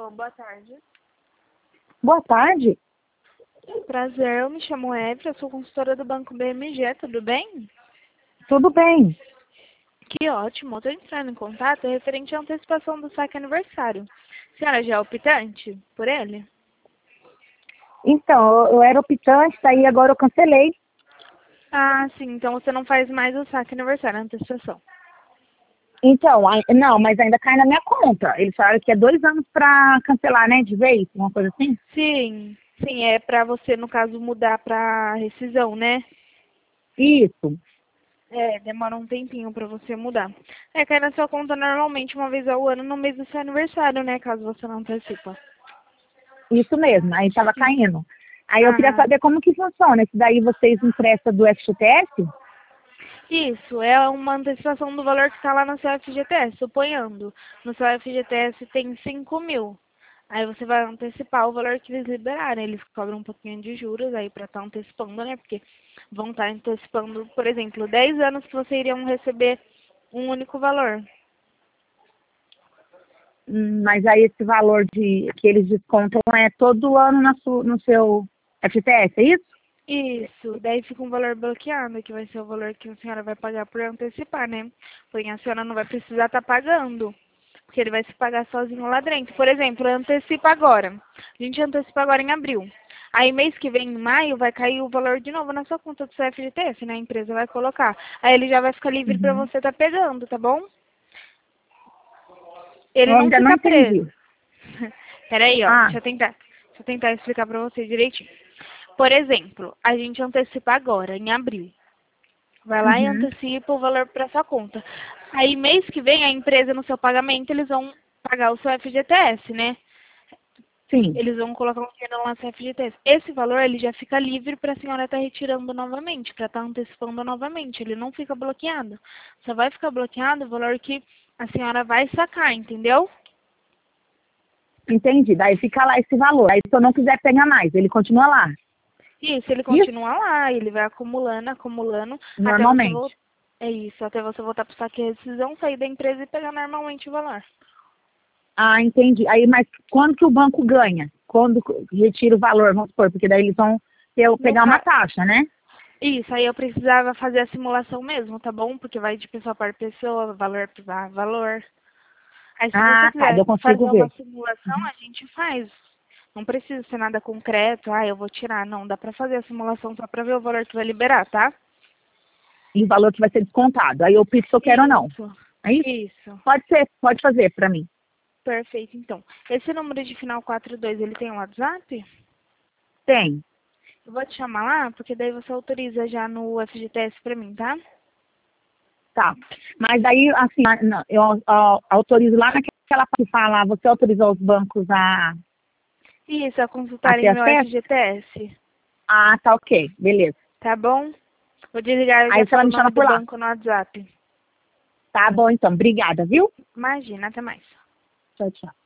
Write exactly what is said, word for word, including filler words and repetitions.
Alô, boa tarde. Boa tarde. Prazer, eu me chamo Évia, sou consultora do Banco B M G, tudo bem? Tudo bem. Que ótimo, estou entrando em contato referente à antecipação do saque aniversário. A senhora já é optante por ele? Então, eu, eu era optante, daí agora eu cancelei. Ah, sim, então você não faz mais o saque aniversário, a antecipação. Então, ai- não, mas ainda cai na minha conta. Eles falaram que é dois anos para cancelar, né, de vez, uma coisa assim? Sim, sim, é para você, no caso, mudar para rescisão, né? Isso, É, demora um tempinho para você mudar. É, cai na sua conta normalmente uma vez ao ano no mês do seu aniversário, né? Caso você não antecipa. isso mesmo. Aí estava caindo. Aí eu queria Ah, saber como que funciona. Esse daí vocês emprestam do F G T S? isso, é uma antecipação do valor que está lá no seu F G T S, suponhando. No seu F G T S tem cinco mil. Aí você vai antecipar o valor que eles liberarem. Eles cobram um pouquinho de juros aí para estar antecipando, né? Porque vão estar antecipando, por exemplo, dez anos que você iriam receber um único valor. Hum, Mas aí esse valor de que eles descontam é todo ano na su, no seu F G T S, é isso? Isso, daí fica um valor bloqueado, que vai ser o valor que a senhora vai pagar por antecipar, né? Porém, a senhora não vai precisar estar pagando, porque ele vai se pagar sozinho lá dentro. Por exemplo, antecipa agora. A gente antecipa agora em abril. Aí, mês que vem, em maio, vai cair o valor de novo na sua conta do seu F G T S, né? A empresa vai colocar. Aí ele já vai ficar livre para Uhum. você estar pegando, tá bom? Ele Eu não ainda não fica entendi. preso. Peraí, ó, Ah, deixa eu tentar, deixa eu tentar explicar para você direitinho. Por exemplo, a gente antecipa agora, em abril. Vai lá e uhum. antecipa o valor para sua conta. Aí, mês que vem, a empresa, no seu pagamento, eles vão pagar o seu F G T S, né? Sim. Eles vão colocar um dinheiro lá no seu F G T S. Esse valor, ele já fica livre para a senhora estar retirando novamente, para estar antecipando novamente. Ele não fica bloqueado. Só vai ficar bloqueado o valor que a senhora vai sacar, entendeu? Entendi. Daí fica lá esse valor. Aí se eu não quiser pegar mais, ele continua lá. Isso, ele Isso? continua lá, ele vai acumulando, acumulando, até você voltar. Normalmente. É isso, até você voltar para o saque e rescisão, sair da empresa e pegar normalmente o valor. Ah, entendi. Aí, mas quando que o banco ganha? Quando retira o valor, vamos supor, porque daí eles vão ter, No pegar uma ca... taxa, né? Isso, aí eu precisava fazer a simulação mesmo, tá bom? Porque vai de pessoa para pessoa, valor para valor. Aí se você Ah, tá. quiser Eu consigo fazer uma ver. simulação, a gente faz. Não precisa ser nada concreto, ah, eu vou tirar. Não, dá pra fazer a simulação só pra ver o valor que vai liberar, tá? E o valor que vai ser descontado. Aí eu pido se eu quero ou não. Isso, É isso? isso. Pode ser, pode fazer para mim. Perfeito, então. Esse número de final quatro dois, ele tem um WhatsApp? Tem. Eu vou te chamar lá, porque daí você autoriza já no F G T S pra mim, tá? Tá. Mas daí, assim, ah, não, eu ah, autorizo lá naquela parte que fala, você autorizou os bancos a, Isso, a a consultarem ter meu acesso? F G T S, Ah, tá ok. Beleza. tá bom? Vou desligar e já Aí você vai falo o me chamar nome do por lá. banco no WhatsApp. Tá bom, então. Obrigada, viu? Imagina, até mais. Tchau, tchau.